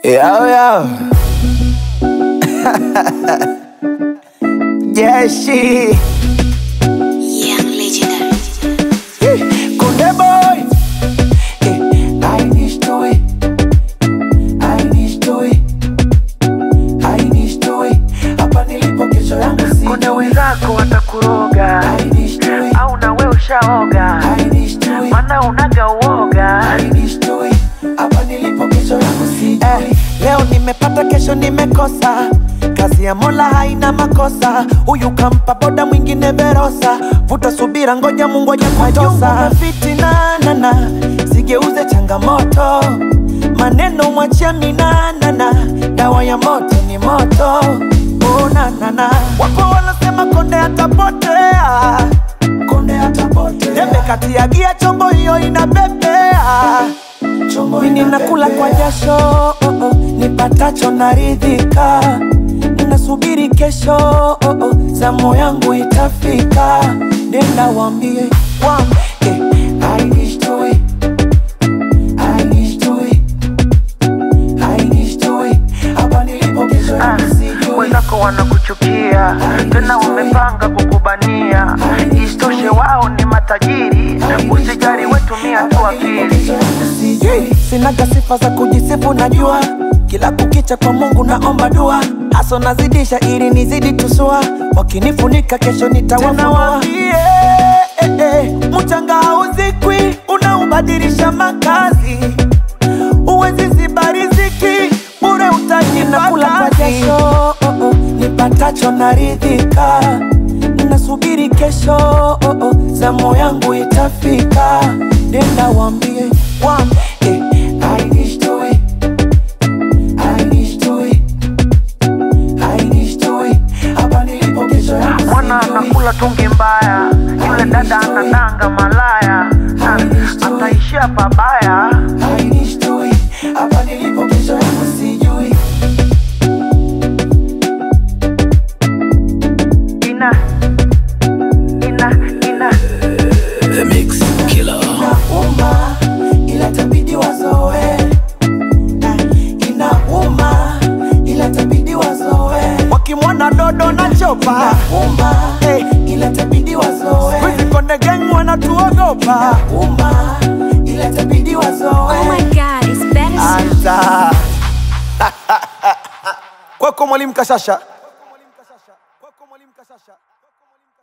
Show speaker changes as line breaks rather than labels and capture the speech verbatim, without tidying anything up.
Yo, yo. Yeah, she.
Young legendary.
Kunde boy. Eh, I need to it. I need to it. I need to it. Hapa nilipo kesho yangu si.
Kuna wenzako watakuroga
I need to it.
au na wewe ushaoga,
I need to it.
maana unaga uoga.
I need to it. Hapa nilipo kesho yangu si. Eh, leo nimepata kesho nimekosa. Kazi ya Mola haina makosa. Huyu kampa boda mwingine Verosa. Vuta subira ngoja Mungu hajakutosa. Fitina nana sigeuze changamoto. Maneno mwachia minana. Dawa ya moto ni moto. Oh na na na. Wapo wanasema konde atapotea. Konde atapotea. Debe kati ya gia chombo hiyo inabebea. Mimi nakula kwa jasho, oh oh, nipatacho naridhika. Ninasubiri kesho, oh oh, zamu yangu itafika. Nenda waambie, waambie, I need to it, I need to it, I need to it. Hapa nilipo kesho yangu sijui.
Wenzako wanakuchukia tena wamepanga kukubania, isitoshe wao ni matajiri. Usijali wetu mia tu akili.
Sinaga sifa za kujisifu najua. Kila kukicha kwa Mungu naomba dua. Aso nazidisha ili nizidi tusua. Wakinifunika kesho nitawafunua. Eh, eh, mchanga hauzikwi, unaubadilisha makazi. Uwezi ziba riziki, bure utajipata. Kula kwa jasho, oh oh, nipatacho naridhika. Ninasubiri kesho, oh oh, zamu yangu itafika. Nenda waambie, waambie, I need to it, I need to it, I need to it. Hapa nilipo kesho yangu
Mwana
sijui.
anakula tungi mbaya, yule dada anadanga malaya, na ataishia pabaya.
I need to it. Hapa nilipo kesho yangu sijui.
Ina, ina, ina.
The Mix Killer.
Inauma, ila tabidi wazoe. Inauma, ila tabidi wazoe. Wakimwona dodo na chopa. Inauma, hey, ila tabidi wazoe. Wizi konde gang wanatuogopa. Inauma, ila tabidi wazoe.
Oh my God, it's better.
Anta. Kwako Mwalimu Kashasha.